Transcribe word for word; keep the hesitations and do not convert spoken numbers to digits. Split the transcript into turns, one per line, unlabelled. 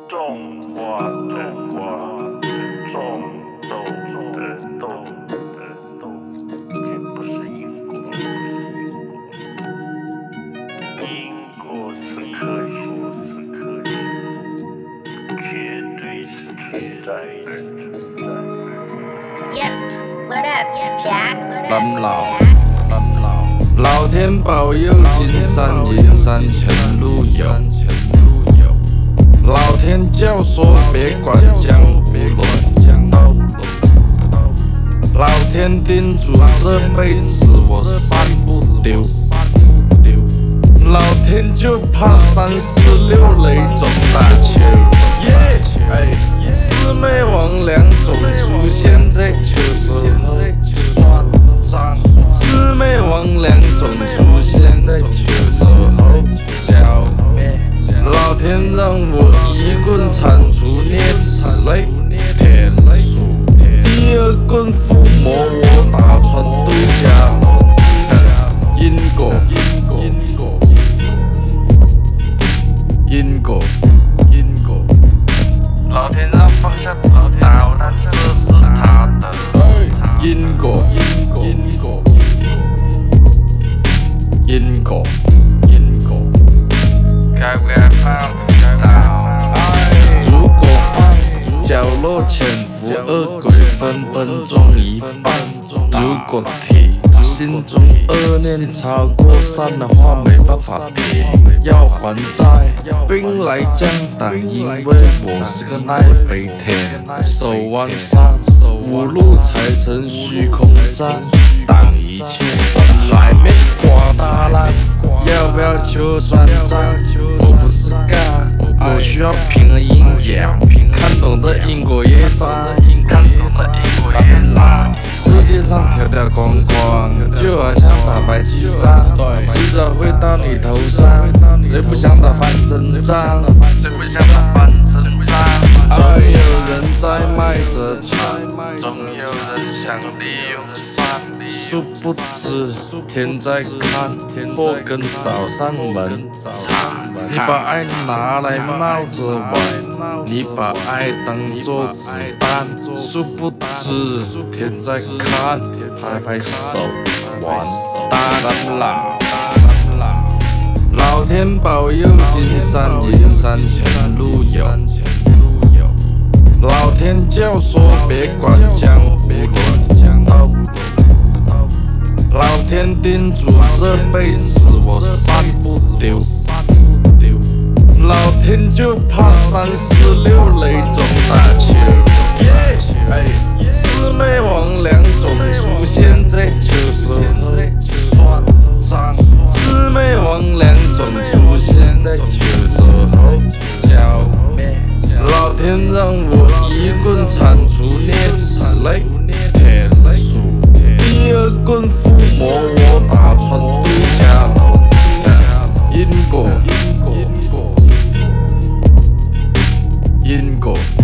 种花的花，种豆的豆的豆，这不是因果，因果是科学，是科学，绝对是存在的，存在的。
Yep, what up, Jack?
蓝老，老天保佑，金山银山前路有。老天教唆别管江湖乱，老天叮嘱这辈子我散不丢，老天就怕三四六雷中大秋。魑魅魍魉总出现在秋时候算账，魑魅魍魉总出现在秋时候消灭。老天让我一棍铲除啮齿类铁树，第二棍附魔我打穿对家因果因果因果因果因果，老天让放下刀，那这是他的因果因果因果因果因果，该不该放？如果放角落潜伏恶鬼分分钟一半，如果提心中恶念超过三的话，没办法提，要还债兵来将挡，因为我是个耐飞天，手腕上五路财神虚空战，挡一切海面刮大浪，要不要求算账？我不是尬，我需要平衡阴阳，看懂这因果业障，看懂这因果业障。世界上条条框框，就好像打白记账，迟早会到你头上。谁不想打翻身仗？谁不想打翻身仗？总有人在卖着惨，总有人想利用善，殊不知天在看，祸根找上门。你把爱拿来闹着玩，你把爱当作子弹，殊不知天在看，拍拍手，完蛋了。老天保佑，金山银山前路有。老天教唆别管江湖乱，老天叮嘱这辈子我散不丢，老天就怕三四六雷中大秋。魑魅魍魉总出现在秋时候算账，魑魅魍魉总出现在秋时候消灭。老天让我一棍铲除啮齿类铁树，第二棍附魔我打穿对家因果因果因果因果。